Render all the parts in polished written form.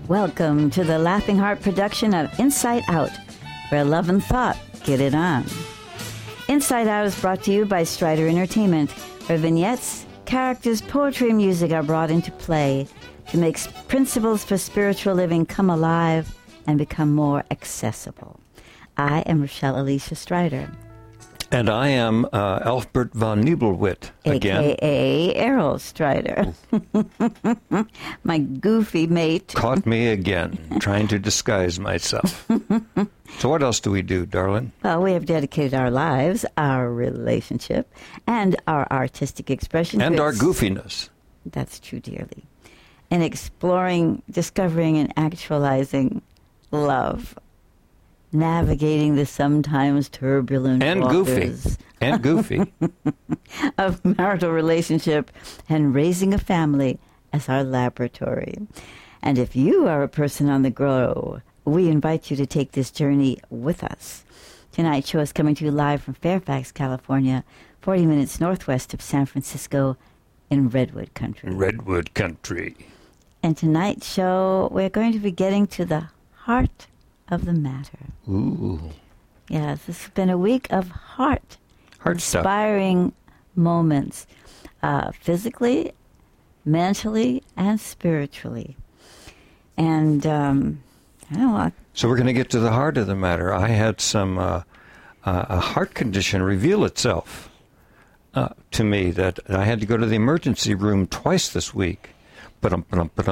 Welcome to the Laughing Heart production of Inside Out, where love and thought get it on. Inside Out is brought to you by Strider Entertainment, where vignettes, characters, poetry, and music are brought into play to make principles for spiritual living come alive and become more accessible. I am Rochelle Alicia Strider. And I am Elfbert von Nebelwit again. A.K.A. Errol Strider. My goofy mate. Caught me again, trying to disguise myself. So what else do we do, darling? Well, we have dedicated our lives, our relationship, and our artistic expression. And our goofiness. That's true, dearly. In exploring, discovering, and actualizing love. Navigating the sometimes turbulent and waters goofy of marital relationship and raising a family as our laboratory. And if you are a person on the go, we invite you to take this journey with us. Tonight's show is coming to you live from Fairfax, California, 40 minutes northwest of San Francisco in Redwood Country. Redwood Country. And tonight's show, we're going to be getting to the heart of the matter. Ooh. Yes, this has been a week of heart inspiring moments, physically, mentally, and spiritually. And I don't know. So we're going to get to the heart of the matter. I had some a heart condition reveal itself to me that I had to go to the emergency room twice this week. And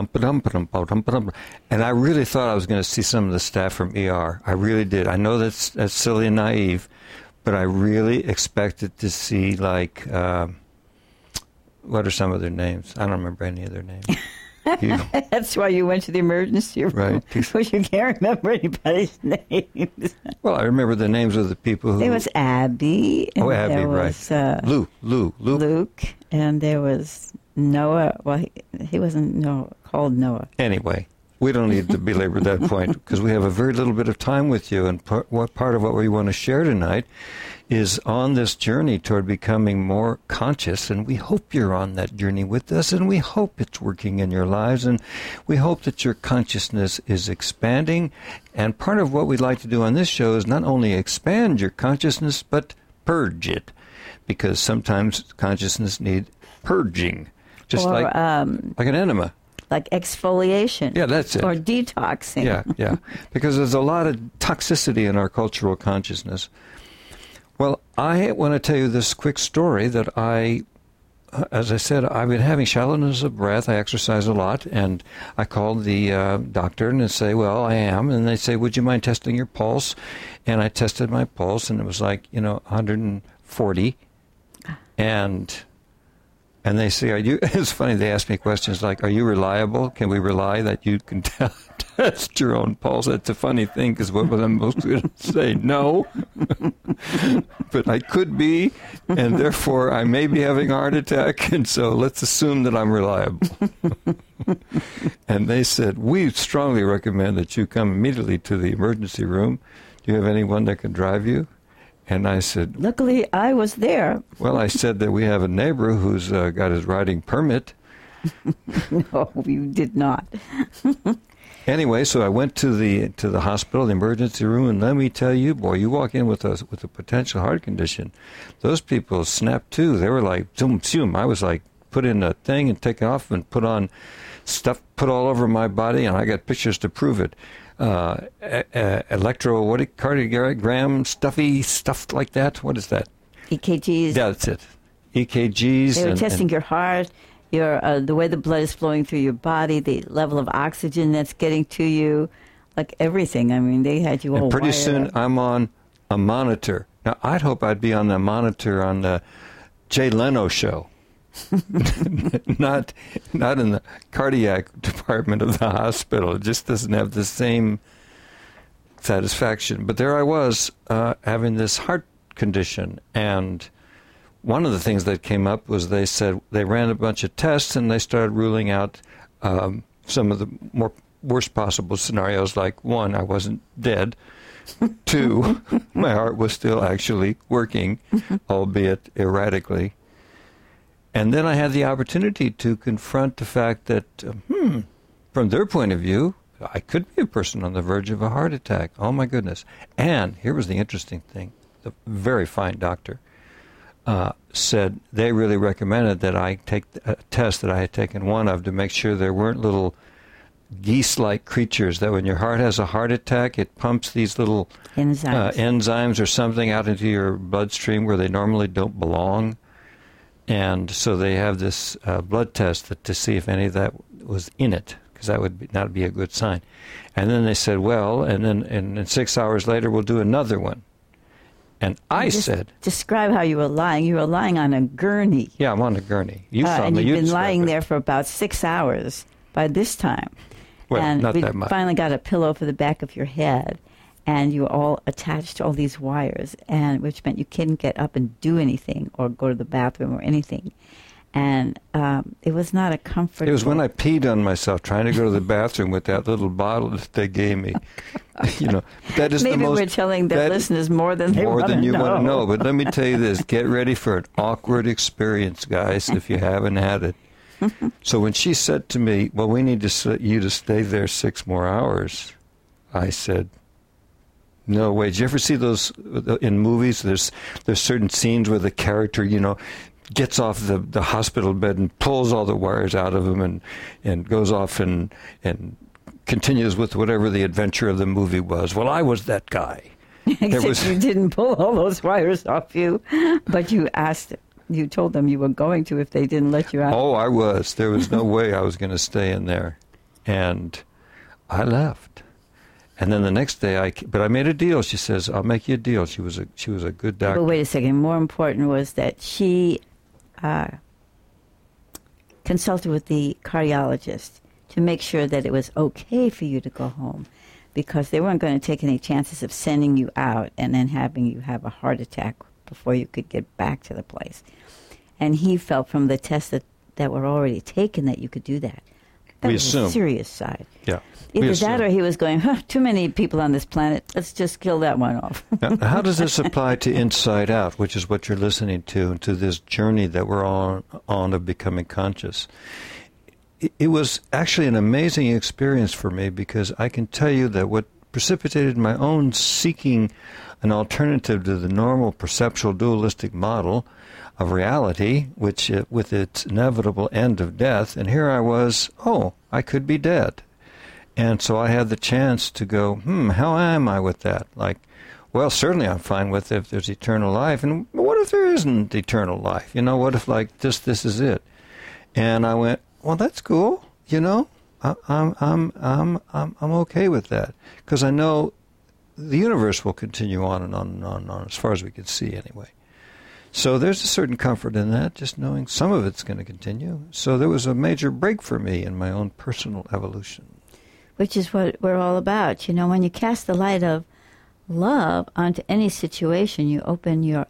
I really thought I was going to see some of the staff from ER. I really did. I know that's silly and naive, but I really expected to see, like, what are some of their names? I don't remember any of their names. That's why you went to the emergency room. Right. Because you can't remember anybody's names. Well, I remember the names of the people who... There was Abby. And Abby, there was, right. Luke. And there was... Noah, well, he wasn't called Noah. Anyway, we don't need to belabor that point because we have a very little bit of time with you. And part of what we want to share tonight is on this journey toward becoming more conscious. And we hope you're on that journey with us. And we hope it's working in your lives. And we hope that your consciousness is expanding. And part of what we'd like to do on this show is not only expand your consciousness, but purge it. Because sometimes consciousness needs purging. Just like an enema. Like exfoliation. Yeah, that's it. Or detoxing. Yeah. Because there's a lot of toxicity in our cultural consciousness. Well, I want to tell you this quick story that as I said, I've been having shallowness of breath. I exercise a lot, and I called the doctor and say, well, I am. And they say, would you mind testing your pulse? And I tested my pulse, and it was like, 140. And they say, it's funny, they ask me questions like, are you reliable? Can we rely that you can test your own pulse? That's a funny thing, because what I'm most going to say, no. But I could be, and therefore I may be having a heart attack, and so let's assume that I'm reliable. And they said, we strongly recommend that you come immediately to the emergency room. Do you have anyone that can drive you? And I said... Luckily, I was there. Well, I said that we have a neighbor who's got his riding permit. No, you did not. Anyway, so I went to the hospital, the emergency room, and let me tell you, boy, you walk in with a potential heart condition. Those people snapped too. They were like, zoom, zoom. I was like, put in a thing and take it off and put on stuff, put all over my body, and I got pictures to prove it. Electrocardiogram, stuff like that. What is that? EKGs. Yeah, that's it. EKGs. They were testing your heart, your the way the blood is flowing through your body, the level of oxygen that's getting to you, like everything. I mean, they had you all. And pretty soon, up. I'm on a monitor. Now, I'd hope I'd be on the monitor on the Jay Leno show. not in the cardiac department of the hospital. It just doesn't have the same satisfaction. But there I was having this heart condition, and one of the things that came up was they said they ran a bunch of tests and they started ruling out some of the worst possible scenarios, like 1, I wasn't dead, 2, my heart was still actually working, albeit erratically. And then I had the opportunity to confront the fact that, from their point of view, I could be a person on the verge of a heart attack. Oh, my goodness. And here was the interesting thing. The very fine doctor said they really recommended that I take a test that I had taken one of to make sure there weren't little geese-like creatures that when your heart has a heart attack, it pumps these little enzymes or something out into your bloodstream where they normally don't belong. And so they have this blood test to see if any of that was in it, because that would not be a good sign. And then they said, well, and then 6 hours later we'll do another one. And I said... Describe how you were lying. You were lying on a gurney. Yeah, I'm on a gurney. You saw and me. you've been lying there for about 6 hours by this time. Well, and not we that much. finally got a pillow for the back of your head, and you were all attached to all these wires, and which meant you couldn't get up and do anything or go to the bathroom or anything. And it was not a comfortable... It was when I peed on myself trying to go to the bathroom with that little bottle that they gave me. You know, that is Maybe the most... we're telling the listeners more than they want to know. More than you want to know. But let me tell you this. Get ready for an awkward experience, guys, if you haven't had it. So when she said to me, well, we need you to stay there 6 more hours, I said, no way. Did you ever see those in movies? There's certain scenes where the character, you know, gets off the hospital bed and pulls all the wires out of him and goes off and continues with whatever the adventure of the movie was. Well, I was that guy. Except you didn't pull all those wires off you, but you told them you were going to if they didn't let you out. Oh, I was. There was no way I was going to stay in there. And I left. And then the next day, but I made a deal. She says, I'll make you a deal. She was a good doctor. But wait a second. More important was that she consulted with the cardiologist to make sure that it was okay for you to go home, because they weren't going to take any chances of sending you out and then having you have a heart attack before you could get back to the place. And he felt from the tests that were already taken that you could do that. That was a serious side. Yeah. Either that or he was going, too many people on this planet, let's just kill that one off. Now, how does this apply to Inside Out, which is what you're listening to, and to this journey that we're on of becoming conscious? It was actually an amazing experience for me, because I can tell you that what precipitated my own seeking an alternative to the normal perceptual dualistic model of reality, which with its inevitable end of death, and here I was, I could be dead. And so I had the chance to go, how am I with that? Like, well, certainly I'm fine with if there's eternal life, and what if there isn't eternal life? You know, what if like this is it? And I went, well, that's cool. You know, I'm okay with that, because I know the universe will continue on and on and on and on, as far as we can see anyway. So there's a certain comfort in that, just knowing some of it's going to continue. So there was a major break for me in my own personal evolution. Which is what we're all about. You know, when you cast the light of love onto any situation, you open your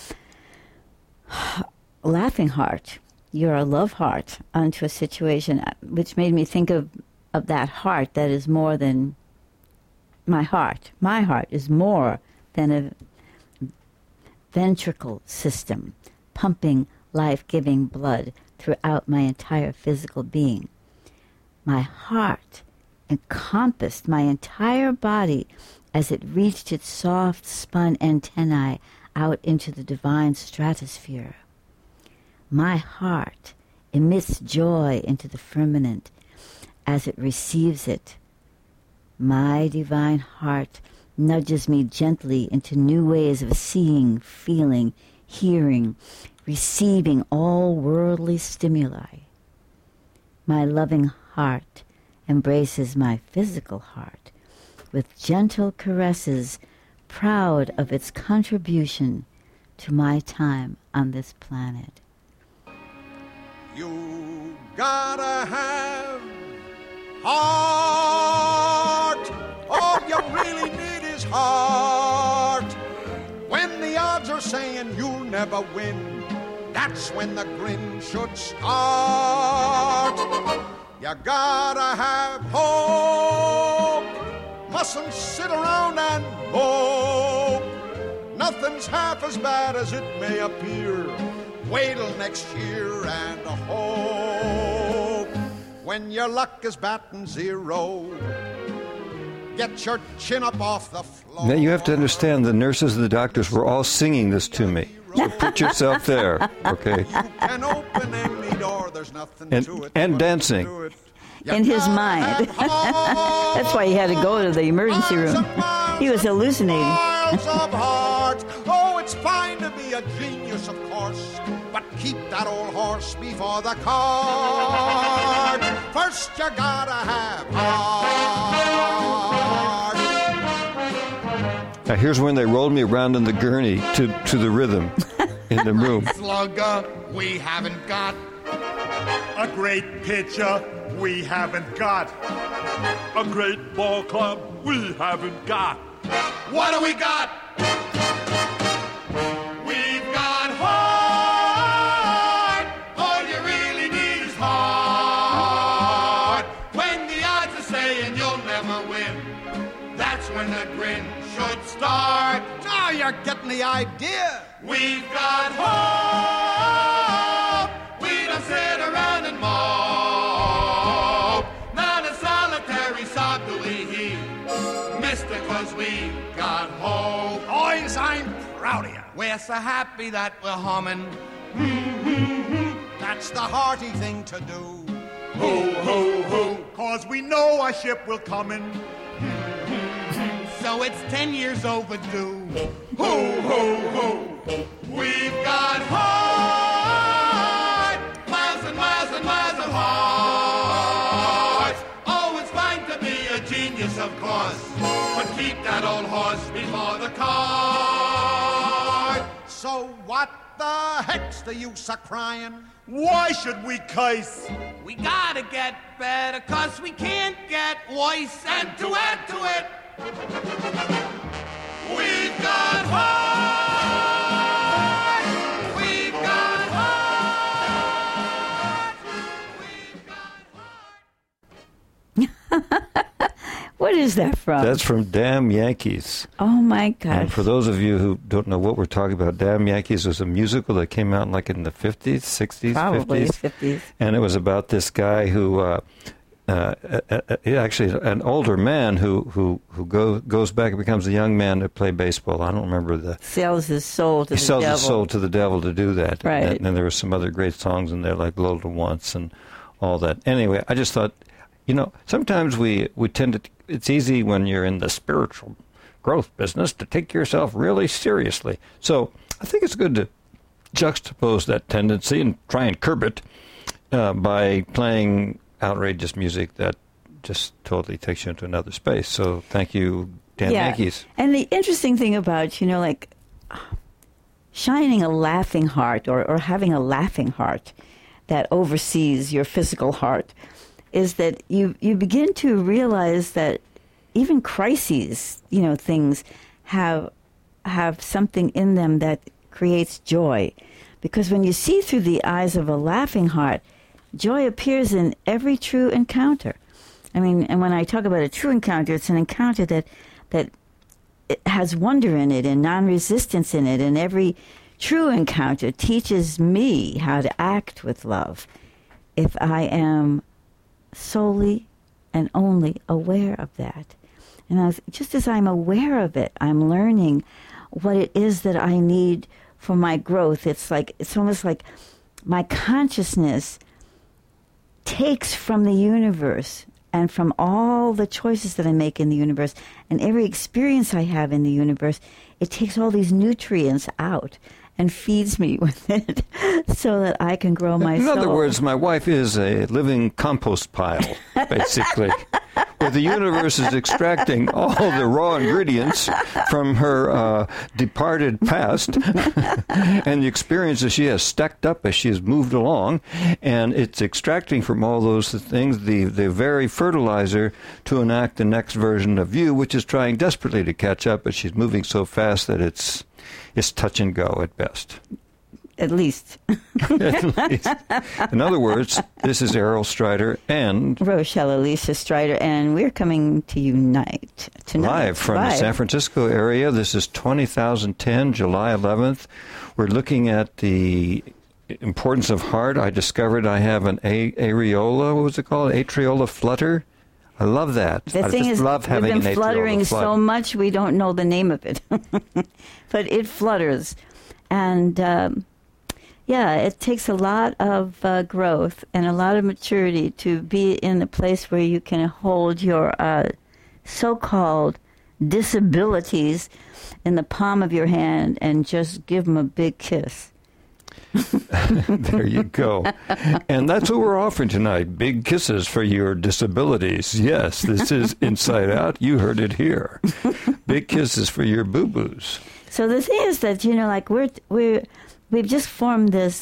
laughing heart, your love heart, onto a situation, which made me think of that heart that is more than my heart. My heart is more than a ventricle system pumping life-giving blood throughout my entire physical being. My heart encompassed my entire body as it reached its soft spun antennae out into the divine stratosphere. My heart emits joy into the firmament as it receives it. My divine heart nudges me gently into new ways of seeing, feeling, hearing, receiving all worldly stimuli. My loving heart embraces my physical heart with gentle caresses, proud of its contribution to my time on this planet. You gotta have heart. All you really need is heart. When the odds are saying you'll never win, that's when the grin should start. You gotta have hope. Mustn't sit around and mope. Nothing's half as bad as it may appear. Wait till next year and hope. When your luck is batting zero Get your chin up off the floor. Now you have to understand, the nurses and the doctors were all singing this to me. So put yourself there, okay? You can open any door, there's nothing to it. And dancing. In his mind. That's why he had to go to the emergency room. He was hallucinating. Miles of heart. Oh, it's fine to be a genius, of course, but keep that old horse before the cart. First you gotta have heart. Now here's when they rolled me around in the gurney to the rhythm in the room. Slugger, we haven't got a great pitcher, we haven't got a great ball club, we haven't got. What do we got? We've got heart. All you really need is heart. When the odds are saying you'll never win, that's when the grin should start. Now you're getting the idea. We've got hope. We don't sit around and mope. Not a solitary sob do we heave, mister, 'cause we got hope. Boys, I'm proud of you. We're so happy that we're humming. That's the hearty thing to do. Ho, ho, ho. 'Cause we know our ship will come in. So it's 10 years overdue. Ho, ho, ho. We've got heart. Miles and miles and miles of heart. Oh, it's fine to be a genius, of course, but keep that old horse before the cart. So what the heck's the use of crying? Why should we curse? We gotta get better, 'cause we can't get worse. And to add to it, we've got heart. We've got heart. We've got heart. What is that from? That's from Damn Yankees. Oh, my gosh. And for those of you who don't know what we're talking about, Damn Yankees was a musical that came out like in the 50s, 60s, Probably 50s. 50s. And it was about this guy who, actually an older man who goes back and becomes a young man to play baseball. I don't remember the... Sells his soul to He the sells devil. his soul to the devil to do that. Right. And then there were some other great songs in there like Lola Once and all that. Anyway, I just thought, sometimes we tend to... It's easy when you're in the spiritual growth business to take yourself really seriously. So I think it's good to juxtapose that tendency and try and curb it by playing outrageous music that just totally takes you into another space. So thank you, Dan Yankees. And the interesting thing about, shining a laughing heart or having a laughing heart that oversees your physical heart is that you begin to realize that even crises, things have something in them that creates joy. Because when you see through the eyes of a laughing heart, joy appears in every true encounter. I mean, and when I talk about a true encounter, it's an encounter that it has wonder in it and non-resistance in it. And every true encounter teaches me how to act with love if I am solely and only aware of that. And just as I'm aware of it, I'm learning what it is that I need for my growth. It's almost like my consciousness takes from the universe and from all the choices that I make in the universe and every experience I have in the universe, it takes all these nutrients out and feeds me with it so that I can grow my soul. In other words, my wife is a living compost pile, basically, where the universe is extracting all the raw ingredients from her departed past and the experiences she has stacked up as she has moved along, and it's extracting from all those things the very fertilizer to enact the next version of you, which is trying desperately to catch up, but she's moving so fast that it's touch and go at best. At least. At least. In other words, this is Errol Strider and Rochelle Alicia Strider, and we're coming to you tonight. Live from the San Francisco area. This is 2010, July 11th. We're looking at the importance of heart. I discovered I have an areola, what was it called? Atriola flutter. I love that. The I thing just is, love having we've an been atrial fluttering flood. so much we don't know the name of it. But it flutters. And, it takes a lot of growth and a lot of maturity to be in a place where you can hold your so-called disabilities in the palm of your hand and just give them a big kiss. There you go. And that's what we're offering tonight. Big kisses for your disabilities. Yes, this is Inside Out. You heard it here. Big kisses for your boo-boos. So the thing is that, like we've just formed this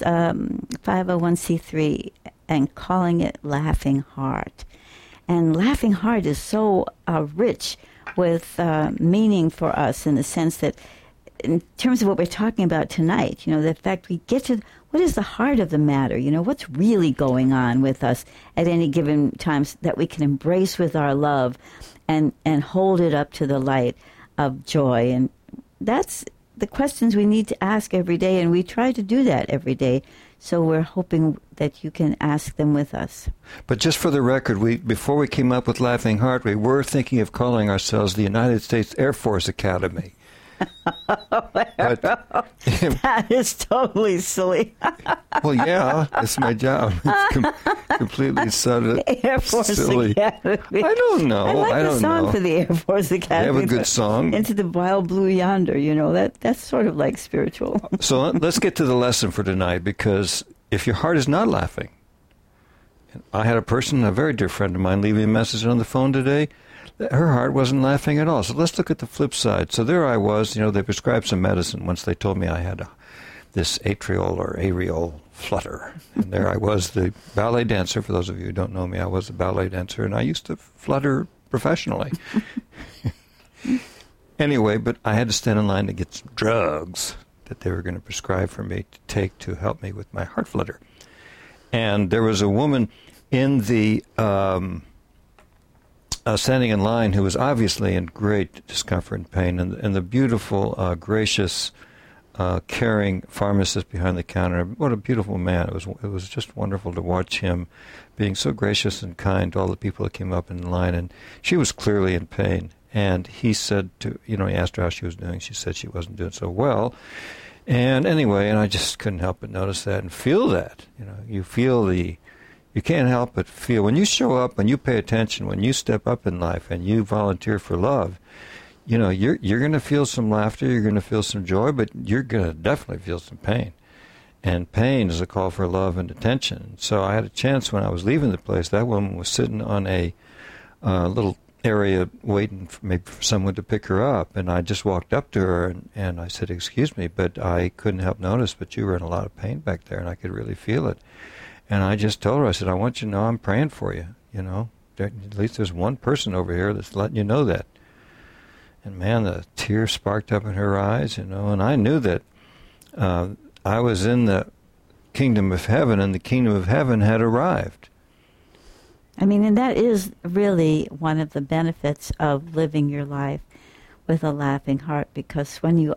501c3 and calling it Laughing Heart. And Laughing Heart is so rich with meaning for us in the sense that in terms of what we're talking about tonight, the fact we get to what is the heart of the matter, what's really going on with us at any given time that we can embrace with our love and hold it up to the light of joy. And that's the questions we need to ask every day, and we try to do that every day. So we're hoping that you can ask them with us. But just for the record, before we came up with Laughing Heart, we were thinking of calling ourselves the United States Air Force Academy. But, that is totally silly. well, yeah, it's my job. It's completely silly. Air Force Academy. I don't know. I like the song for the Air Force Academy. They have a good song. Into the Wild Blue Yonder, that's sort of like spiritual. So let's get to the lesson for tonight, because if your heart is not laughing, I had a very dear friend of mine, leave me a message on the phone today. Her heart wasn't laughing at all. So let's look at the flip side. So there I was, they prescribed some medicine once they told me I had this atrial or areal flutter. And there I was, the ballet dancer. For those of you who don't know me, I was a ballet dancer, and I used to flutter professionally. Anyway, but I had to stand in line to get some drugs that they were going to prescribe for me to take to help me with my heart flutter. And there was a woman in the... standing in line who was obviously in great discomfort and pain, and the beautiful, gracious, caring pharmacist behind the counter. What a beautiful man. It was just wonderful to watch him being so gracious and kind to all the people that came up in line, and she was clearly in pain. And he said he asked her how she was doing. She said she wasn't doing so well. And anyway, and I just couldn't help but notice that and feel that. You feel you can't help but feel, when you show up, when you pay attention, when you step up in life and you volunteer for love, you're going to feel some laughter, you're going to feel some joy, but you're going to definitely feel some pain. And pain is a call for love and attention. So I had a chance when I was leaving the place. That woman was sitting on a little area waiting maybe for someone to pick her up. And I just walked up to her and I said, "Excuse me, but I couldn't help notice, but you were in a lot of pain back there, and I could really feel it." And I just told her, I said, "I want you to know I'm praying for you, At least there's one person over here that's letting you know that." And man, the tears sparked up in her eyes, and I knew that I was in the kingdom of heaven, and the kingdom of heaven had arrived. I mean, and that is really one of the benefits of living your life with a laughing heart, because when you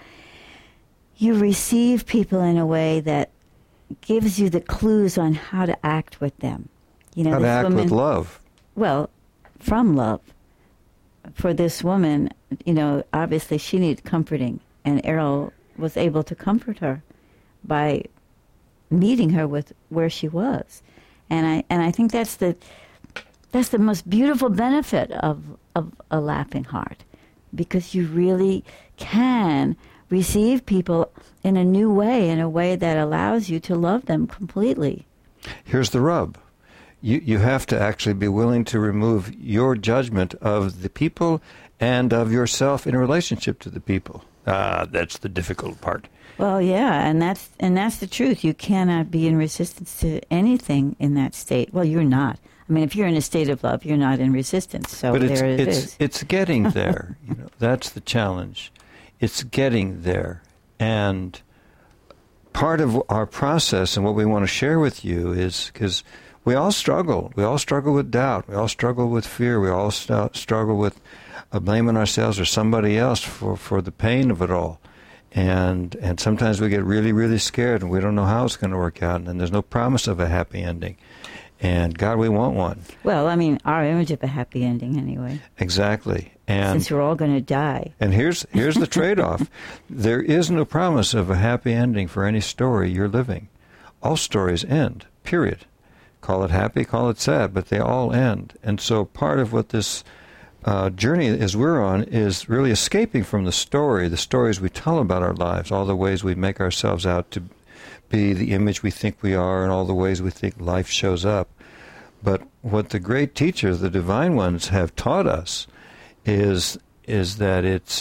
receive people in a way that gives you the clues on how to act with them. How to act with love. Well, from love. For this woman, obviously she needed comforting, and Errol was able to comfort her by meeting her with where she was. And I think that's the most beautiful benefit of a laughing heart, because you really can receive people in a new way, in a way that allows you to love them completely. Here's the rub. You have to actually be willing to remove your judgment of the people and of yourself in relationship to the people. That's the difficult part. Well, yeah, and that's the truth. You cannot be in resistance to anything in that state. Well, you're not. I mean, if you're in a state of love, you're not in resistance. So but there it is. It's getting there. That's the challenge. It's getting there. And part of our process and what we want to share with you is, because we all struggle. We all struggle with doubt. We all struggle with fear. We all struggle with blaming ourselves or somebody else for the pain of it all. And sometimes we get really, really scared, and we don't know how it's going to work out, and there's no promise of a happy ending. And God, we want one. Well, I mean, our image of a happy ending anyway. Exactly. And since we're all going to die. And here's the trade-off. There is no promise of a happy ending for any story you're living. All stories end, period. Call it happy, call it sad, but they all end. And so part of what this journey is we're on is really escaping from the stories we tell about our lives, all the ways we make ourselves out to be the image we think we are, and all the ways we think life shows up. But what the great teachers, the divine ones, have taught us is that it's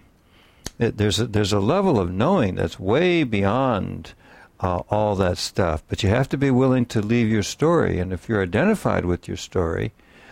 there's a level of knowing that's way beyond all that stuff. But you have to be willing to leave your story, and if you're identified with your story,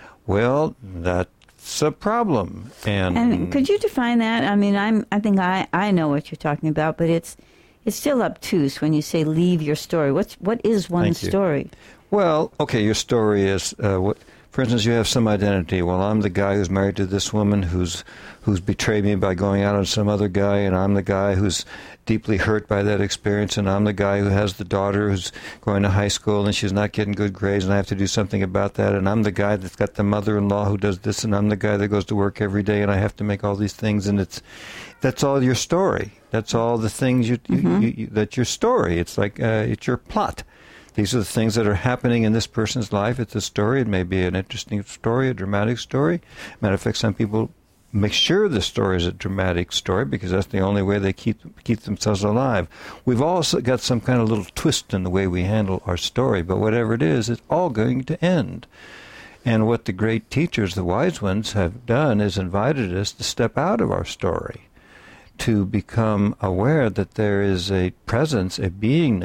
well, that's a problem. And could you define that? I mean, I think I know what you're talking about, but it's still obtuse when you say leave your story. What is one's story? Well, okay, your story is for instance, you have some identity. Well, I'm the guy who's married to this woman who's betrayed me by going out on some other guy, and I'm the guy who's deeply hurt by that experience, and I'm the guy who has the daughter who's going to high school and she's not getting good grades, and I have to do something about that, and I'm the guy that's got the mother-in-law who does this, and I'm the guy that goes to work every day, and I have to make all these things, and that's all your story. That's all the things that's your story. It's like it's your plot. These are the things that are happening in this person's life. It's a story. It may be an interesting story, a dramatic story. Matter of fact, some people make sure the story is a dramatic story because that's the only way they keep themselves alive. We've also got some kind of little twist in the way we handle our story, but whatever it is, it's all going to end. And what the great teachers, the wise ones, have done is invited us to step out of our story, to become aware that there is a presence, a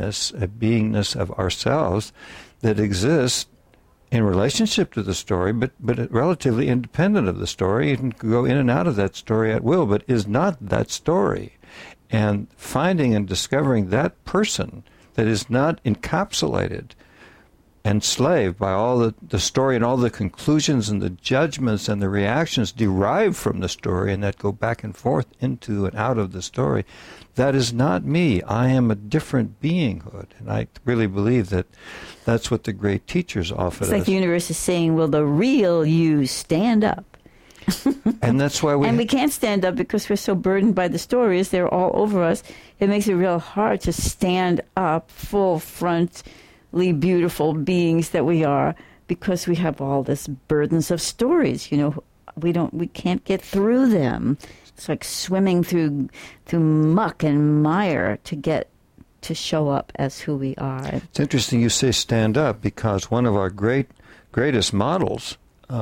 beingness of ourselves that exists in relationship to the story, but relatively independent of the story. You can go in and out of that story at will, but is not that story. And finding and discovering that person that is not encapsulated, enslaved by all the story and all the conclusions and the judgments and the reactions derived from the story and that go back and forth into and out of the story, that is not me. I am a different beinghood. And I really believe that that's what the great teachers offer us. It's like the universe is saying, will the real you stand up? And that's why we can't stand up because we're so burdened by the stories. They're all over us. It makes it real hard to stand up full front, beautiful beings that we are, because we have all this burdens of stories. We can't get through them. It's like swimming through muck and mire to show up as who we are. It's interesting you say stand up, because one of our greatest models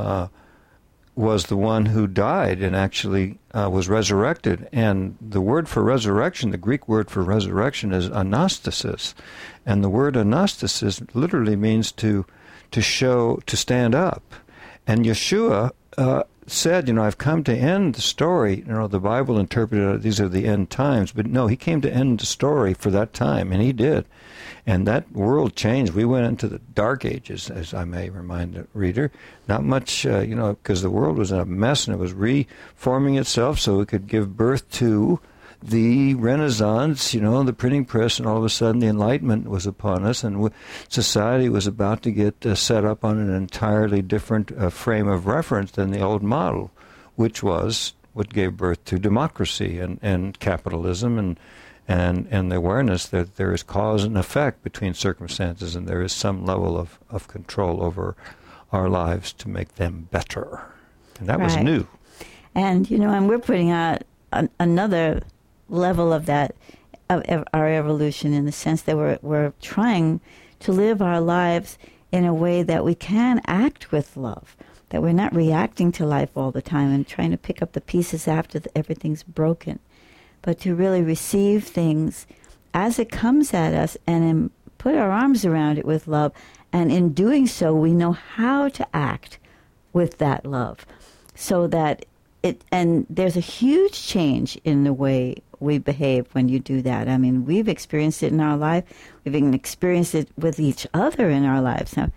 was the one who died and actually was resurrected. And the word for resurrection, the Greek word for resurrection, is anastasis. And the word anastasis literally means to stand up. And Yeshua said, I've come to end the story. The Bible interpreted it, these are the end times. But no, he came to end the story for that time, and he did. And that world changed. We went into the dark ages, as I may remind the reader. Not much, because the world was in a mess, and it was reforming itself so it could give birth to the Renaissance, the printing press, and all of a sudden the Enlightenment was upon us, and society was about to get set up on an entirely different frame of reference than the old model, which was what gave birth to democracy and capitalism and the awareness that there is cause and effect between circumstances, and there is some level of control over our lives to make them better. And that was new. And, and we're putting out another level of that, of our evolution, in the sense that we're trying to live our lives in a way that we can act with love, that we're not reacting to life all the time and trying to pick up the pieces after everything's broken, but to really receive things as it comes at us and put our arms around it with love. And in doing so, we know how to act with that love, so that and there's a huge change in the way we behave when you do that. I mean, we've experienced it in our life. We've even experienced it with each other in our lives. Now,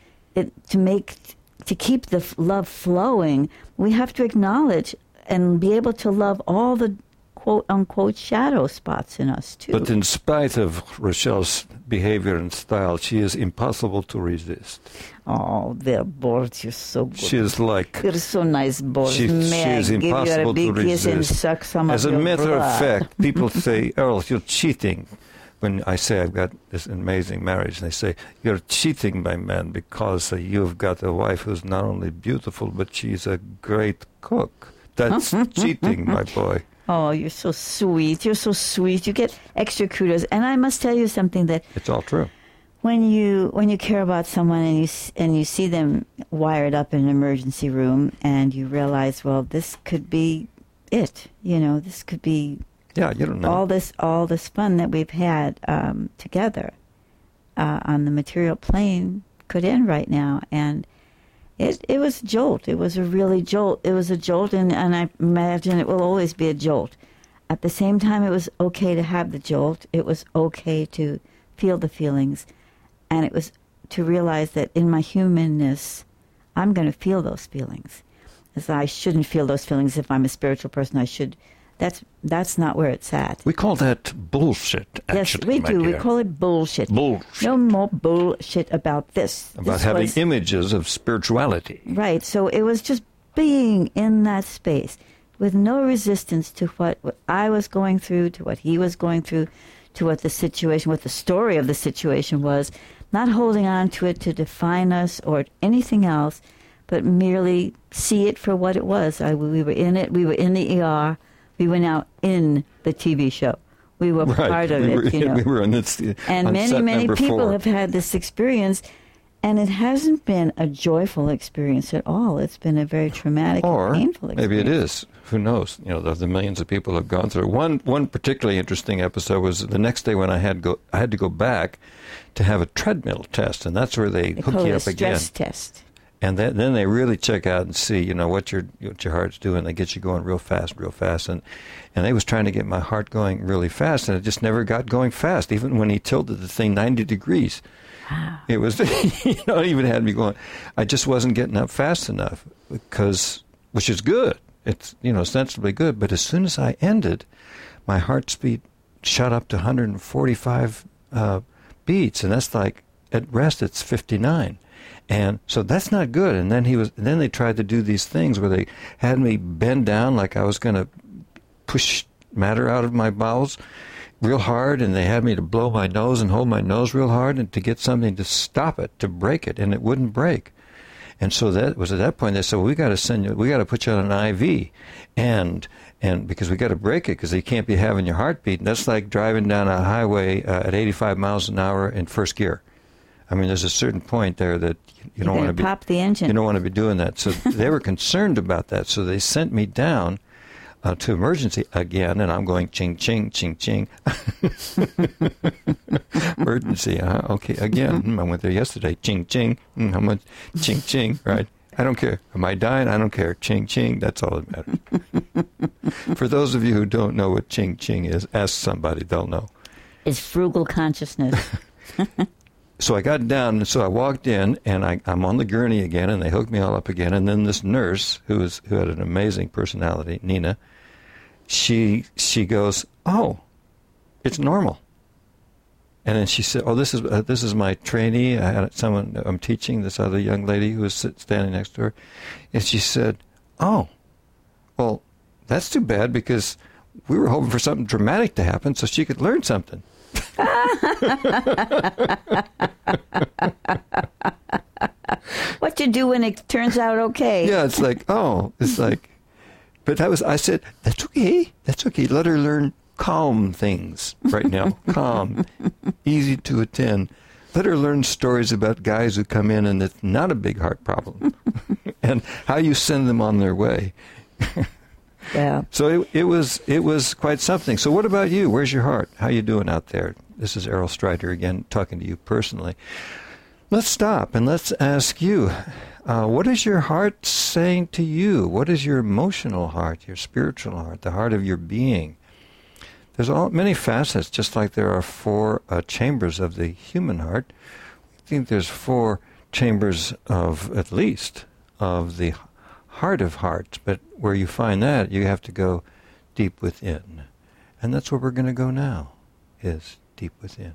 to keep the love flowing, we have to acknowledge and be able to love all the quote-unquote shadow spots in us, too. But in spite of Rochelle's behavior and style, she is impossible to resist. Oh, they're Boris, you're so good. She is like... You're so nice, Boris. She May is I give you a impossible big to kiss and resist. suck some As of a your matter blood? of fact, people say, Earl, you're cheating. When I say I've got this amazing marriage, they say, you're cheating, my man, because you've got a wife who's not only beautiful, but she's a great cook. That's cheating, my boy. Oh, you're so sweet. You're so sweet. You get extra kudos. And I must tell you something that It's all true. when you care about someone and you see them wired up in an emergency room and you realize, well, this could be it. You know, this could be Yeah, you don't know. all this fun that we've had together on the material plane could end right now. And it was a jolt. It was a really jolt. It was a jolt, and I imagine it will always be a jolt. At the same time, it was okay to have the jolt. It was okay to feel the feelings. And it was to realize that in my humanness, I'm going to feel those feelings. As I shouldn't feel those feelings if I'm a spiritual person. I should. That's not where it's at. We call that bullshit, actually, Yes, we do. my We dear. call it bullshit. Bullshit. No more bullshit about this. About This having was- images of spirituality. Right. So it was just being in that space with no resistance to what I was going through, to what he was going through, to what the situation, what the story of the situation was, not holding on to it to define us or anything else, but merely see it for what it was. We were in it. We were in the ER. We were now in the TV show. We were part of it, you know. We were on this, And on many, set many number people 4. have had this experience, and it hasn't been a joyful experience at all. It's been a very traumatic Or and painful experience. maybe it is. Who knows? You know, the millions of people have gone through. One particularly interesting episode was the next day when I had to go back to have a treadmill test, and that's where they hook call you it up a again. stress test. And then they really check out and see, you know, what your heart's doing. They get you going real fast. And they was trying to get my heart going really fast, and it just never got going fast, even when he tilted the thing 90 degrees. Wow. It was, you know, it even had me going. I just wasn't getting up fast enough, which is good. It's, you know, sensibly good. But as soon as I ended, my heart speed shot up to 145 beats, and that's like, at rest it's 59. And so that's not good. And then they tried to do these things where they had me bend down like I was going to push matter out of my bowels real hard, and they had me to blow my nose and hold my nose real hard and to get something to stop it, to break it, and it wouldn't break. And so that was at that point they said, well, we got to put you on an IV, and because we got to break it because you can't be having your heart beating. That's like driving down a highway at 85 miles an hour in first gear. I mean, there's a certain point there that you don't want to be pop the engine. You don't want to be doing that. So they were concerned about that. So they sent me down to emergency again, and I'm going ching ching ching ching. Emergency. Okay, again. I went there yesterday. Ching ching. How much? Ching ching. Right. I don't care. Am I dying? I don't care. Ching ching. That's all that matters. For those of you who don't know what ching ching is, ask somebody. They'll know. It's frugal consciousness. So I got down, and so I walked in, and I'm on the gurney again, and they hooked me all up again. And then this nurse, who had an amazing personality, Nina, she goes, "Oh, it's normal." And then she said, "Oh, this is my trainee. I had someone I'm teaching, this other young lady who was standing next to her," and she said, "Oh, well, that's too bad because we were hoping for something dramatic to happen so she could learn something." What you do when it turns out okay? Yeah, it's like, but I said, that's okay. Let her learn calm things right now. Calm, easy to attend. Let her learn stories about guys who come in and it's not a big heart problem and how you send them on their way. Yeah. So it was quite something. So what about you? Where's your heart? How you doing out there? This is Errol Strider again, talking to you personally. Let's stop and let's ask you, what is your heart saying to you? What is your emotional heart, your spiritual heart, the heart of your being? There's many facets, just like there are 4 chambers of the human heart. I think there's 4 chambers at least, of the heart of hearts. But where you find that, you have to go deep within. And that's where we're going to go now, is deep within.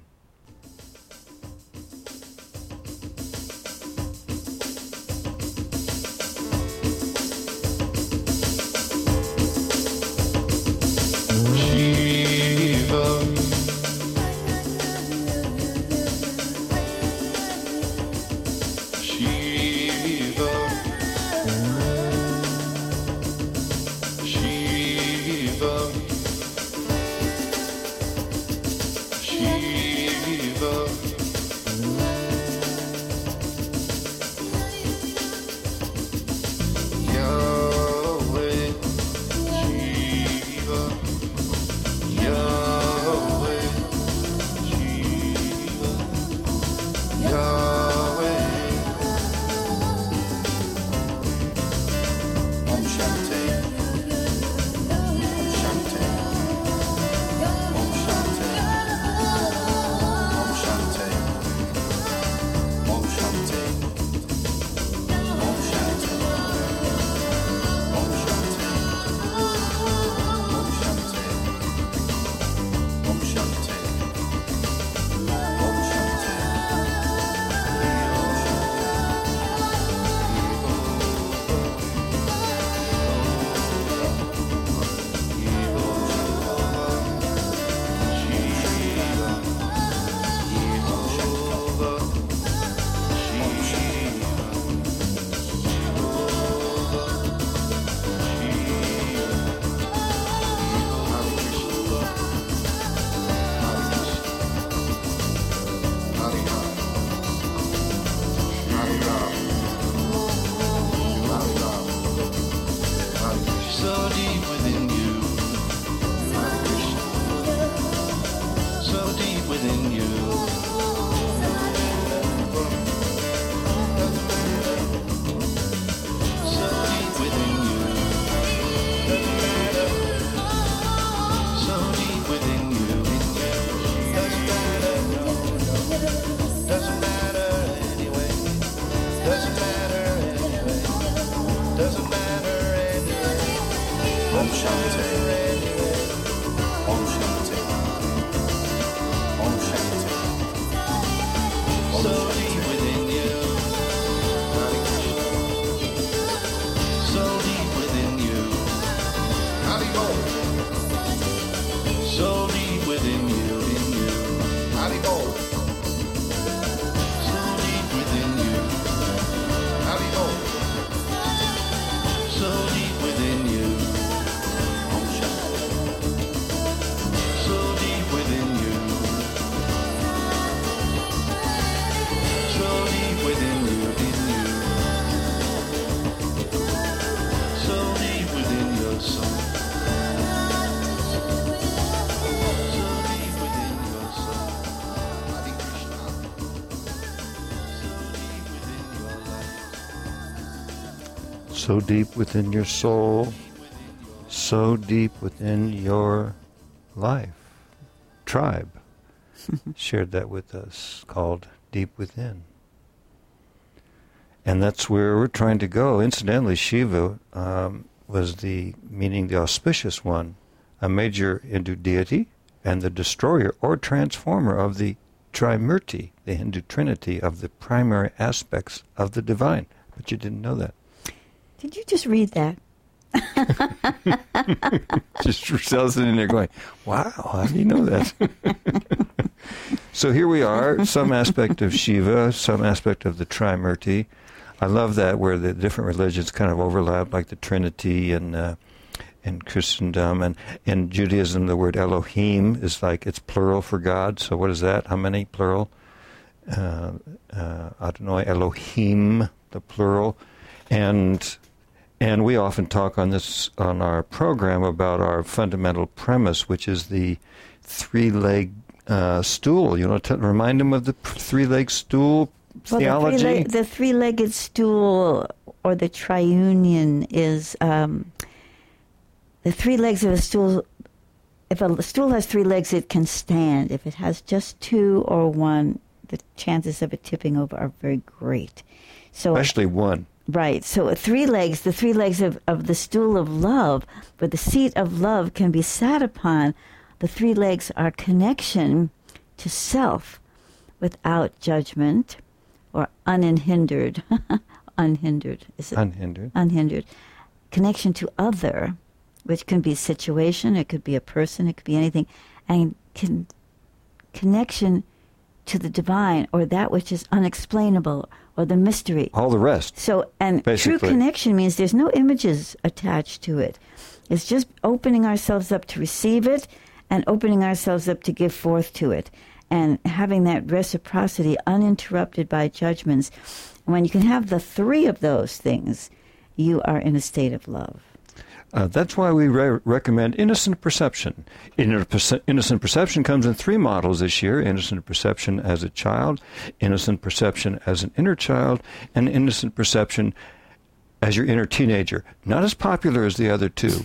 So deep within your soul, so deep within your life. Tribe shared that with us, called Deep Within. And that's where we're trying to go. Incidentally, Shiva was meaning the auspicious one, a major Hindu deity, and the destroyer or transformer of the Trimurti, the Hindu trinity of the primary aspects of the divine. But you didn't know that. Did you just read that? Just sitting there going, wow, how do you know that? So here we are, some aspect of Shiva, some aspect of the Trimurti. I love that, where the different religions kind of overlap, like the Trinity and in Christendom. And in Judaism, the word Elohim is like, it's plural for God. So what is that? How many plural? Adonai, Elohim, the plural. And we often talk on our program about our fundamental premise, which is the three-leg stool. You know, remind them of the three-leg stool theology. The three-legged stool, or the triunion, is the three legs of a stool. If a stool has three legs, it can stand. If it has just two or one, the chances of it tipping over are very great. So, especially one. Right. So the three legs of the stool of love, but the seat of love can be sat upon the 3 legs are connection to self without judgment or unhindered. Unhindered. Is it? Unhindered. Unhindered. Connection to other, which can be a situation, it could be a person, it could be anything, and connection to the divine or that which is unexplainable or the mystery. All the rest. So, and basically. True connection means there's no images attached to it. It's just opening ourselves up to receive it and opening ourselves up to give forth to it and having that reciprocity uninterrupted by judgments. When you can have the 3 of those things, you are in a state of love. That's why we recommend innocent perception. Innocent perception comes in 3 models this year: innocent perception as a child, innocent perception as an inner child, and innocent perception as your inner teenager. Not as popular as the other 2.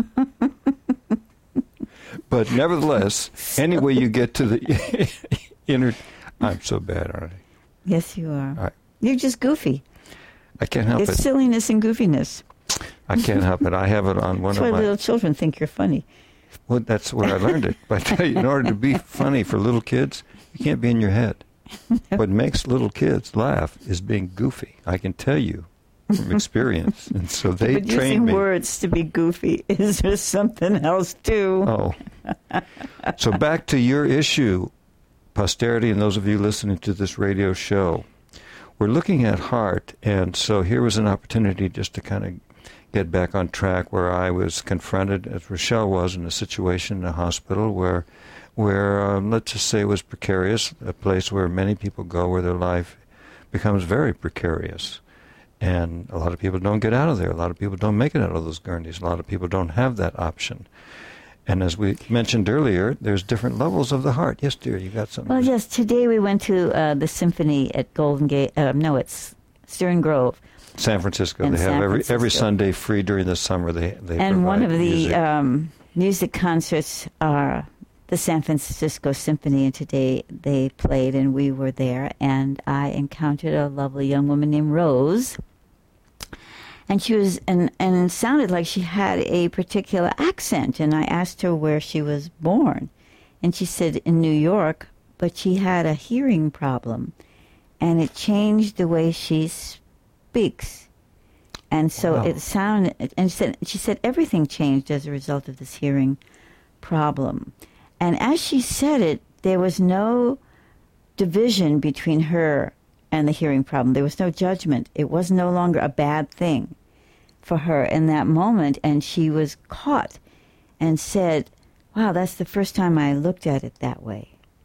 But nevertheless, any way you get to the inner... I'm so bad, aren't I? Yes, you are. You're just goofy. I can't help it. It's silliness and goofiness. I can't help it. I have it on one That's of why my... little children think you're funny. Well, that's where I learned it. But I tell you, in order to be funny for little kids, you can't be in your head. What makes little kids laugh is being goofy. I can tell you from experience. And so they but trained me. Using words to be goofy, is there something else too? Oh. So back to your issue, posterity, and those of you listening to this radio show. We're looking at heart, and so here was an opportunity just to kind of get back on track where I was confronted, as Rochelle was, in a situation in a hospital where let's just say it was precarious, a place where many people go where their life becomes very precarious. And a lot of people don't get out of there. A lot of people don't make it out of those gurneys. A lot of people don't have that option. And as we mentioned earlier, there's different levels of the heart. Yes, dear, you got something? Well, yes, today we went to the symphony at Golden Gate. No, it's Stern Grove. San Francisco. In They San have Francisco. every Sunday free during the summer. They And one provide of the music. music concerts are the San Francisco Symphony, and today they played, and we were there, and I encountered a lovely young woman named Rose. And she was, and it sounded like she had a particular accent. And I asked her where she was born. And she said in New York, but she had a hearing problem. And it changed the way she speaks. And so Wow. it sounded, and she said everything changed as a result of this hearing problem. And as she said it, there was no division between her and the hearing problem. There was no judgment. It was no longer a bad thing for her in that moment, and she was caught and said, wow, that's the first time I looked at it that way.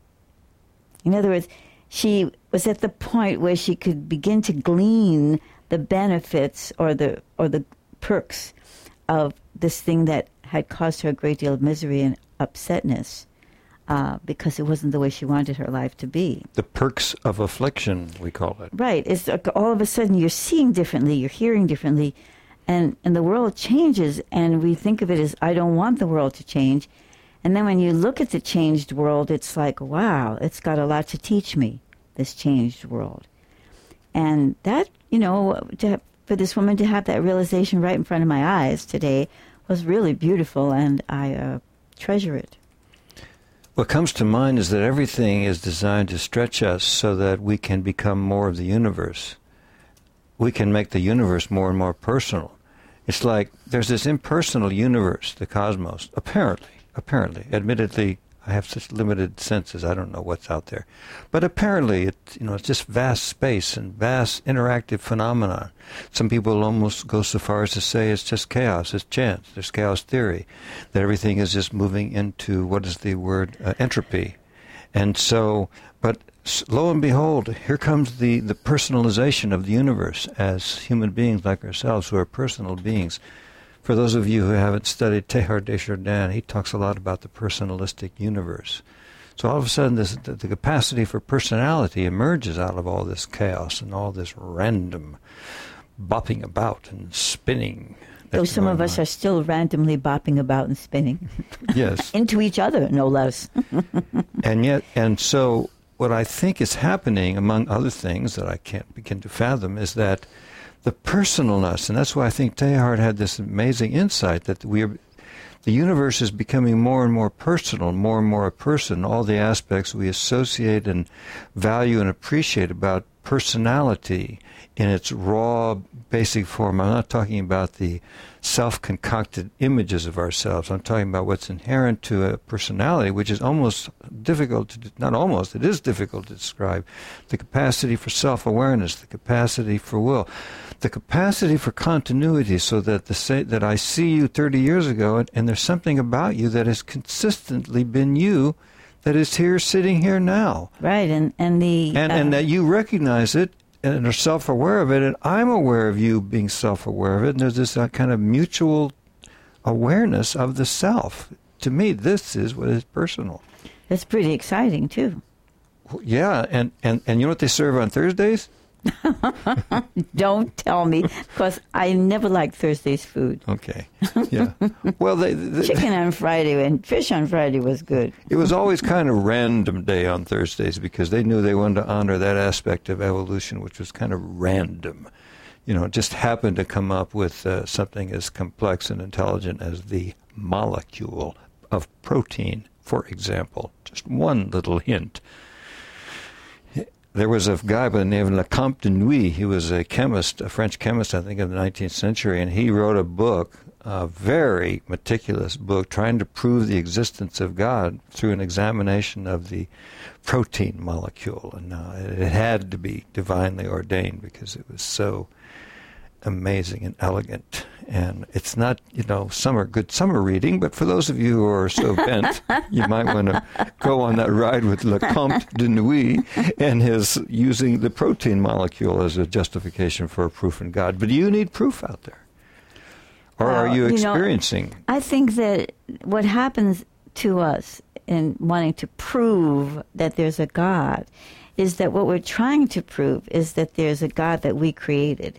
In other words, she was at the point where she could begin to glean the benefits or the perks of this thing that had caused her a great deal of misery and upsetness because it wasn't the way she wanted her life to be. The perks of affliction, we call it. Right. It's like all of a sudden you're seeing differently, you're hearing differently, and the world changes, and we think of it as, I don't want the world to change. And then when you look at the changed world, it's like, wow, it's got a lot to teach me, this changed world. And that, for this woman to have that realization right in front of my eyes today was really beautiful, and I treasure it. What comes to mind is that everything is designed to stretch us so that we can become more of the universe. We can make the universe more and more personal. It's like there's this impersonal universe, the cosmos, apparently. Admittedly, I have such limited senses, I don't know what's out there. But apparently, it's just vast space and vast interactive phenomena. Some people almost go so far as to say it's just chaos, it's chance, there's chaos theory, that everything is just moving into, what is the word, entropy. And so, but lo and behold, here comes the personalization of the universe as human beings like ourselves who are personal beings. For those of you who haven't studied Teilhard de Chardin, he talks a lot about the personalistic universe. So all of a sudden, the capacity for personality emerges out of all this chaos and all this random bopping about and spinning. Though some of us are still randomly bopping about and spinning. Yes. Into each other, no less. And so what I think is happening, among other things that I can't begin to fathom, is that the personalness, and that's why I think Teilhard had this amazing insight that the universe is becoming more and more personal, more and more a person. All the aspects we associate and value and appreciate about personality in its raw, basic form. I'm not talking about the self-concocted images of ourselves. I'm talking about what's inherent to a personality, which is almost difficult to, not almost, it is difficult to describe. The capacity for self-awareness, the capacity for will, the capacity for continuity, so that that I see you 30 years ago, and there's something about you that has consistently been you, that is here, sitting here now. Right, and that you recognize it and are self-aware of it, and I'm aware of you being self-aware of it, and there's this kind of mutual awareness of the self. To me, this is what is personal. That's pretty exciting, too. Yeah, and you know what they serve on Thursdays? Don't tell me, because I never liked Thursday's food. Okay, yeah. Well, chicken on Friday and fish on Friday was good. It was always kind of random day on Thursdays, because they knew they wanted to honor that aspect of evolution, which was kind of random. You know, it just happened to come up with something as complex and intelligent as the molecule of protein, for example. Just one little hint. There was a guy by the name of Lecomte de Nuit. He was a chemist, a French chemist, I think, in the 19th century, and he wrote a book, a very meticulous book, trying to prove the existence of God through an examination of the protein molecule. And it had to be divinely ordained, because it was so amazing and elegant. And it's not, good summer reading, but for those of you who are so bent, you might want to go on that ride with Lecomte de Nuit and his using the protein molecule as a justification for a proof in God. But do you need proof out there? Or are you experiencing? I think that what happens to us in wanting to prove that there's a God is that what we're trying to prove is that there's a God that we created.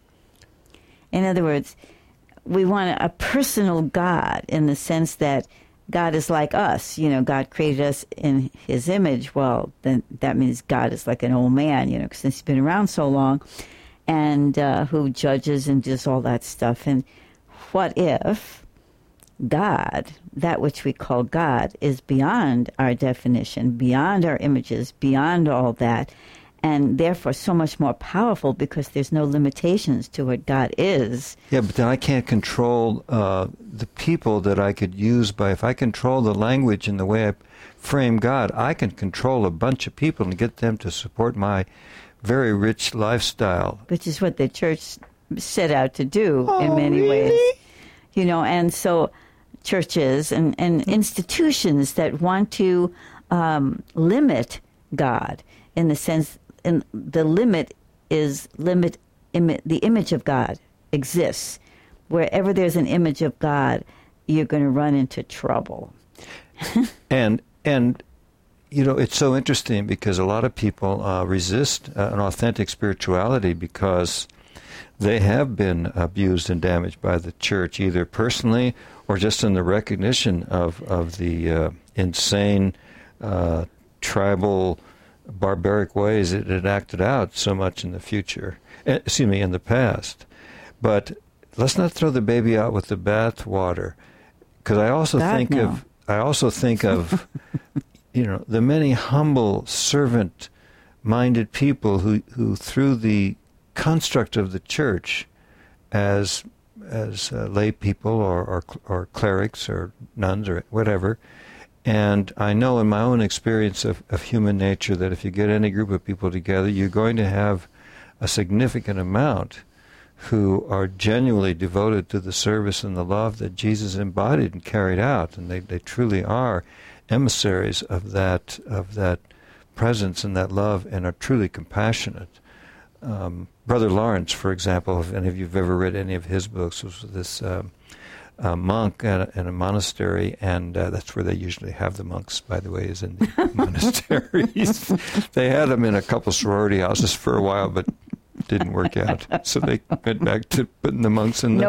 In other words, we want a personal God in the sense that God is like us. God created us in his image. Well, then that means God is like an old man, since he's been around so long, and who judges and does all that stuff. And what if God, that which we call God, is beyond our definition, beyond our images, beyond all that, and therefore so much more powerful, because there's no limitations to what God is. Yeah, but then I can't control the people that I could use if I control the language and the way I frame God, I can control a bunch of people and get them to support my very rich lifestyle. Which is what the church set out to do in many ways. And so churches and institutions that want to limit God, in the sense, and the limit is the image of God exists. Wherever there's an image of God, you're going to run into trouble. And it's so interesting, because a lot of people resist an authentic spirituality because they have been abused and damaged by the church, either personally or just in the recognition of the insane tribal barbaric ways it had acted out so much in the past. But let's not throw the baby out with the bathwater, because I also think of the many humble, servant-minded people who through the construct of the church as lay people or clerics or nuns or whatever. And I know in my own experience of human nature that if you get any group of people together, you're going to have a significant amount who are genuinely devoted to the service and the love that Jesus embodied and carried out. And they truly are emissaries of that presence and that love, and are truly compassionate. Brother Lawrence, for example, if any of you have ever read any of his books, was this monk in a monastery, and that's where they usually have the monks, by the way, is in the monasteries. They had them in a couple sorority houses for a while, but didn't work out. So they went back to putting the monks in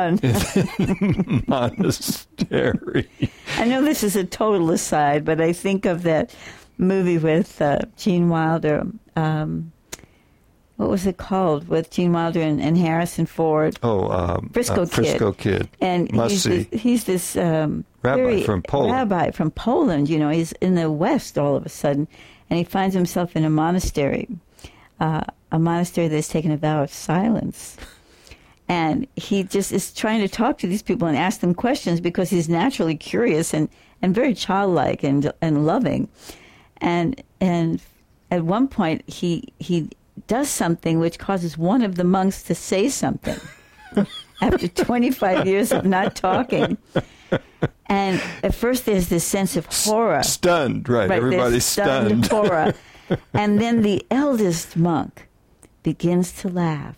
the monastery. I know this is a total aside, but I think of that movie with Gene Wilder. What what was it called, with Gene Wilder and Harrison Ford? Frisco Kid. And he's this rabbi from Poland. Rabbi from Poland. You know, he's in the West all of a sudden, and he finds himself in a monastery that's taken a vow of silence. And he just is trying to talk to these people and ask them questions because he's naturally curious and very childlike and loving. And at one point, he does something which causes one of the monks to say something after 25 years of not talking. And at first there's this sense of horror. Stunned, right. Everybody's stunned. Horror. And then the eldest monk begins to laugh.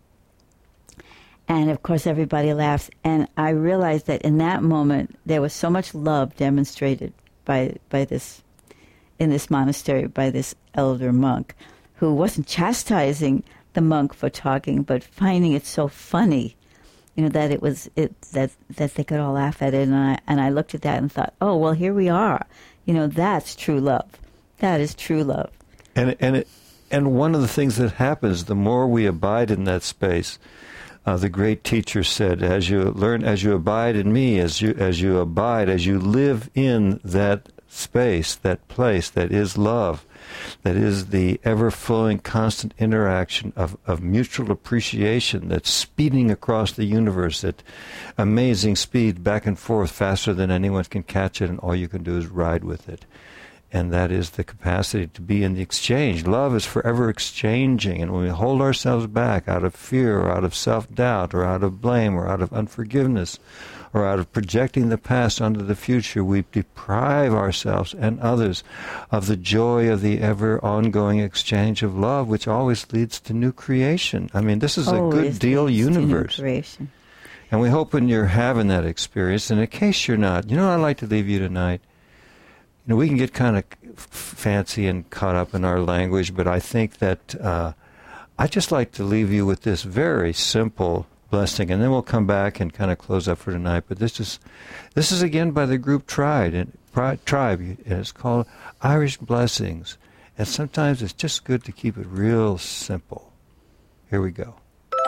And, of course, everybody laughs. And I realized that in that moment, there was so much love demonstrated by this, in this monastery, by this elder monk, who wasn't chastising the monk for talking, but finding it so funny, you know, that that they could all laugh at it. And I looked at that and thought, oh, well, here we are. You know, that's true love. That is true love. And one of the things that happens, the more we abide in that space, the great teacher said, as you abide in me, as you live in that space, that place that is love, that is the ever-flowing, constant interaction of mutual appreciation that's speeding across the universe at amazing speed, back and forth, faster than anyone can catch it, and all you can do is ride with it. And that is the capacity to be in the exchange. Love is forever exchanging. And when we hold ourselves back out of fear or out of self-doubt or out of blame or out of unforgiveness or out of projecting the past onto the future, we deprive ourselves and others of the joy of the ever ongoing exchange of love, which always leads to new creation. I mean, this is a good deal universe. And we hope when you're having that experience, and in case you're not, you know, I'd like to leave you tonight. You know, we can get kind of fancy and caught up in our language, but I think that I'd just like to leave you with this very simple blessing, and then we'll come back and kind of close up for tonight. But this is again by the group Tribe, and it's called Irish Blessings. And sometimes it's just good to keep it real simple. Here we go.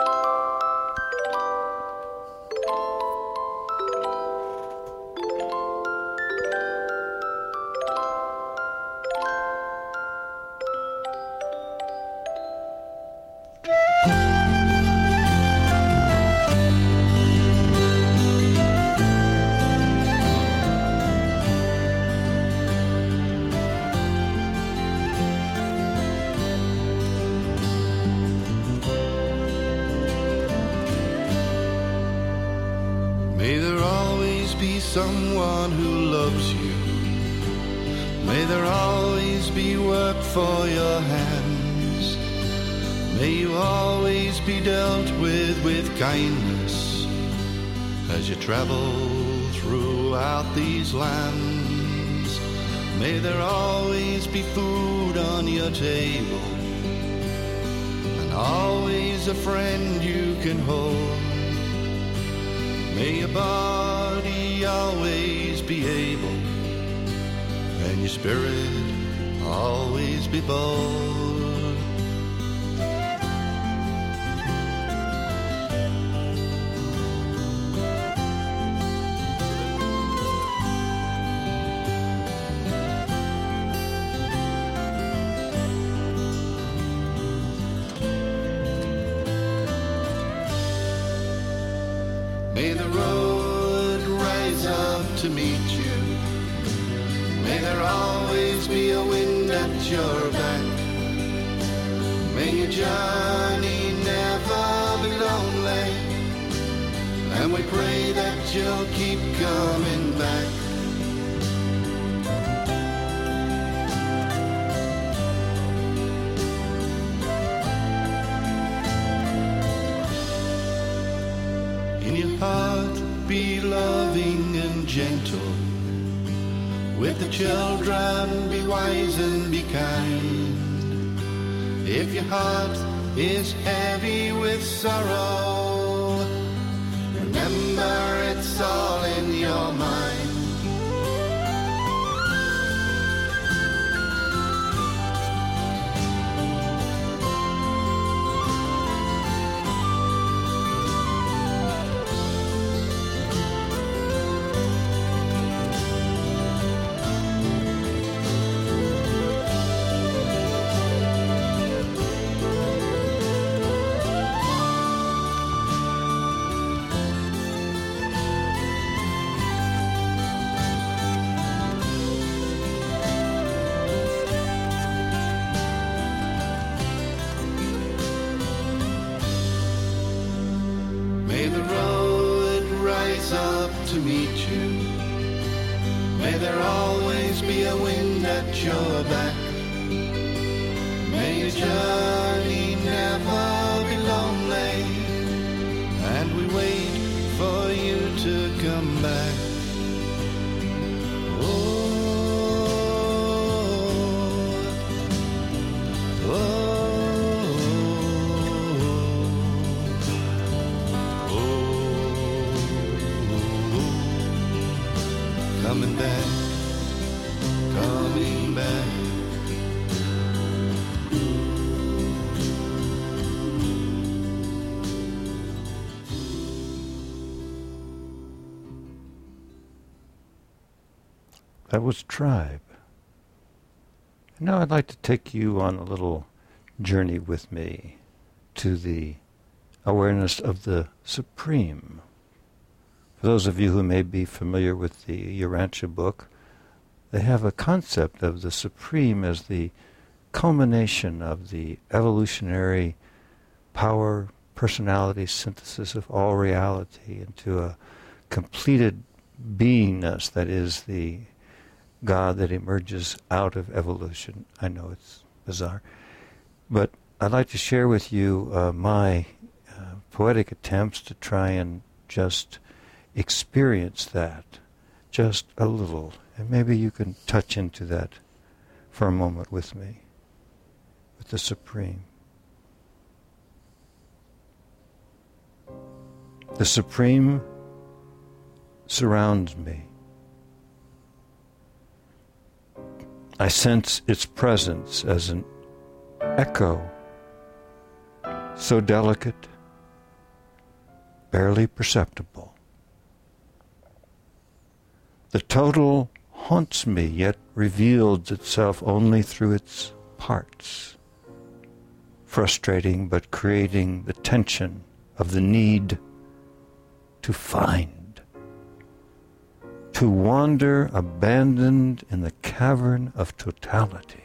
Someone who loves you. May there always be work for your hands. May you always be dealt with kindness as you travel throughout these lands. May there always be food on your table and always a friend you can hold. May your body always be able and your spirit always be bold. May the road rise up to meet you. May there always be a wind at your back. May your journey never be lonely. And we pray that you'll keep coming back. In your heart be loving and gentle. With the children be wise and be kind. If your heart is heavy with sorrow, remember it's all in your mind. you. May there always be a wind at your back. May your journey never be lonely, and we wait for you to come back. Coming back, coming back. That was Tribe. Now I'd like to take you on a little journey with me to the awareness of the Supreme. For those of you who may be familiar with the Urantia book, they have a concept of the Supreme as the culmination of the evolutionary power, personality synthesis of all reality into a completed beingness that is the God that emerges out of evolution. I know it's bizarre, but I'd like to share with you my poetic attempts to try and just experience that just a little, and maybe you can touch into that for a moment with me, with the Supreme. The Supreme surrounds me. I sense its presence as an echo, so delicate, barely perceptible. The total haunts me, yet reveals itself only through its parts, frustrating but creating the tension of the need to find, to wander abandoned in the cavern of totality.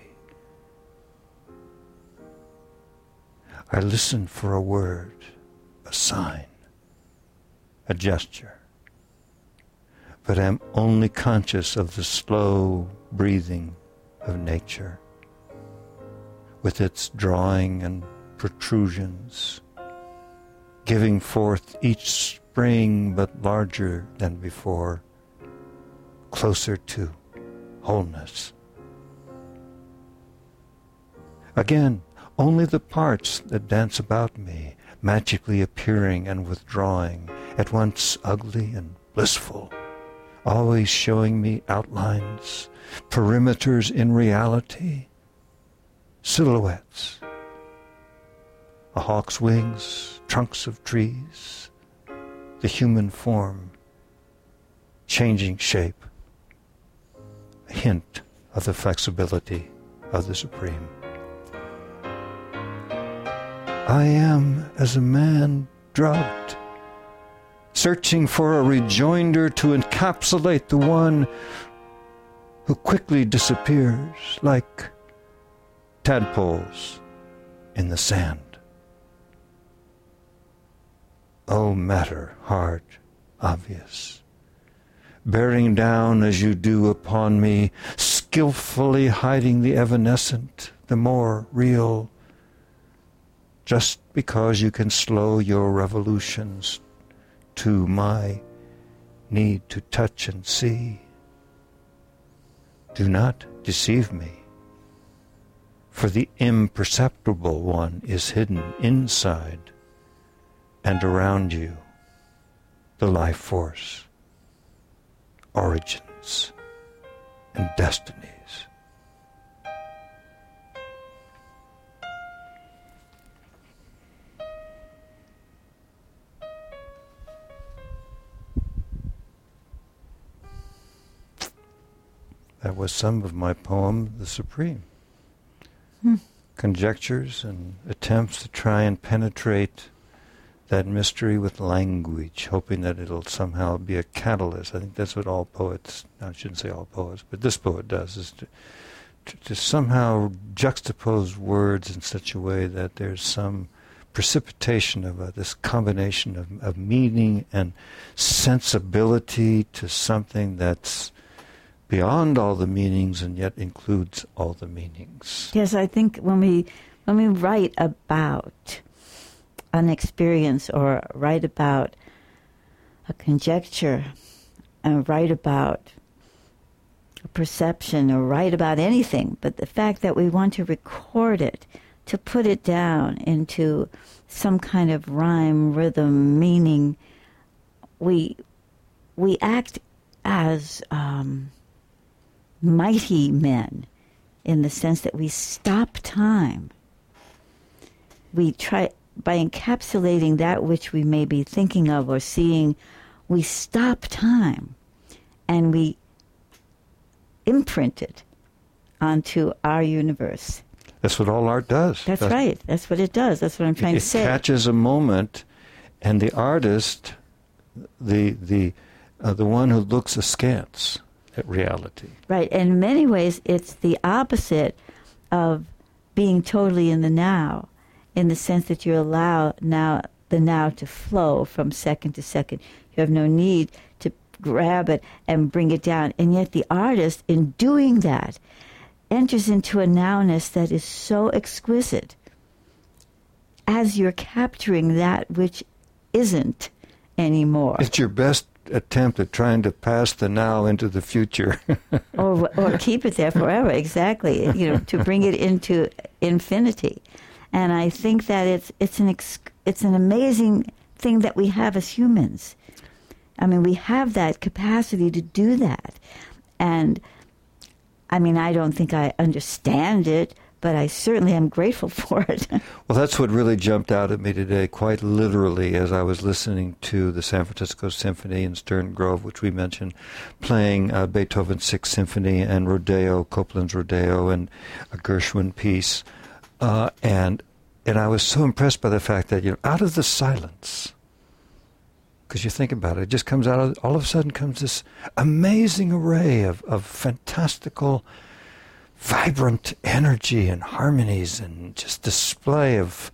I listen for a word, a sign, a gesture, but am only conscious of the slow breathing of nature, with its drawing and protrusions, giving forth each spring but larger than before, closer to wholeness. Again, only the parts that dance about me, magically appearing and withdrawing, at once ugly and blissful, always showing me outlines, perimeters in reality, silhouettes, a hawk's wings, trunks of trees, the human form, changing shape, a hint of the flexibility of the Supreme. I am as a man drugged, searching for a rejoinder to encapsulate the one who quickly disappears like tadpoles in the sand. Oh, matter, hard, obvious, bearing down as you do upon me, skillfully hiding the evanescent, the more real, just because you can slow your revolutions to my need to touch and see. Do not deceive me, for the imperceptible one is hidden inside and around you, the life force, origins, and destinies. That was some of my poem, The Supreme. Conjectures and attempts to try and penetrate that mystery with language, hoping that it'll somehow be a catalyst. I think that's what all poets, I shouldn't say all poets, but this poet does, is to somehow juxtapose words in such a way that there's some precipitation of this combination of meaning and sensibility to something that's beyond all the meanings and yet includes all the meanings. Yes, I think when we write about an experience or write about a conjecture and write about a perception or write about anything, but the fact that we want to record it, to put it down into some kind of rhyme, rhythm, meaning, we act as mighty men in the sense that we stop time. We try, by encapsulating that which we may be thinking of or seeing, we stop time and we imprint it onto our universe. That's what all art does. That's right. That's what it does. That's what I'm trying to say. It catches a moment, and the artist, the one who looks askance at reality. Right. And in many ways, it's the opposite of being totally in the now, in the sense that you allow the now to flow from second to second. You have no need to grab it and bring it down. And yet the artist, in doing that, enters into a nowness that is so exquisite as you're capturing that which isn't anymore. It's your best attempt at trying to pass the now into the future. or keep it there forever, exactly, to bring it into infinity. And I think that it's an amazing thing that we have as humans. I mean, we have that capacity to do that. And I mean, I don't think I understand it, but I certainly am grateful for it. Well, that's what really jumped out at me today, quite literally, as I was listening to the San Francisco Symphony in Stern Grove, which we mentioned, playing Beethoven's Sixth Symphony and Rodeo, Copland's Rodeo, and a Gershwin piece. And I was so impressed by the fact that, out of the silence, because you think about it just comes out, all of a sudden comes this amazing array of fantastical, vibrant energy and harmonies and just display of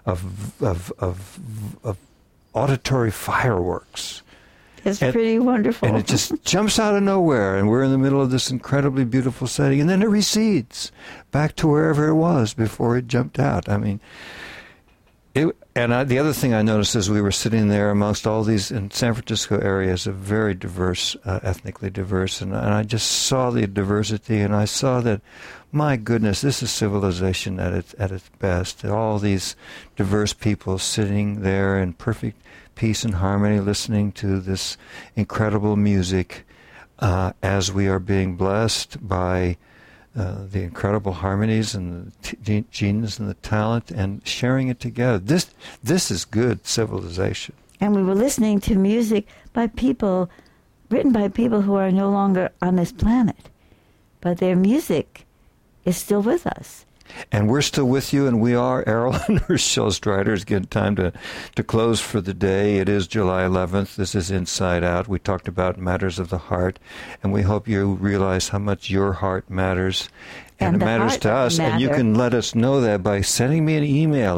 auditory fireworks. It's pretty wonderful. And it just jumps out of nowhere, and we're in the middle of this incredibly beautiful setting, and then it recedes back to wherever it was before it jumped out. I mean, the other thing I noticed is we were sitting there amongst all these, in San Francisco area is a very diverse, ethnically diverse, and I just saw the diversity, and I saw that, my goodness, this is civilization at its best. All these diverse people sitting there in perfect peace and harmony, listening to this incredible music, as we are being blessed by the incredible harmonies and the genius and the talent, and sharing it together. This is good civilization. And we were listening to music by people, written by people who are no longer on this planet, but their music is still with us. And we're still with you, and we are Errol and Rochelle Strider. It's getting time to close for the day. It is July 11th. This is Inside Out. We talked about matters of the heart, and we hope you realize how much your heart matters. And it matters to us. And you can let us know that by sending me an email,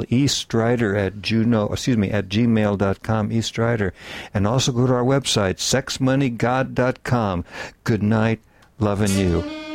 estrider@gmail.com, estrider. And also go to our website, sexmoneygod.com. Good night. Loving you.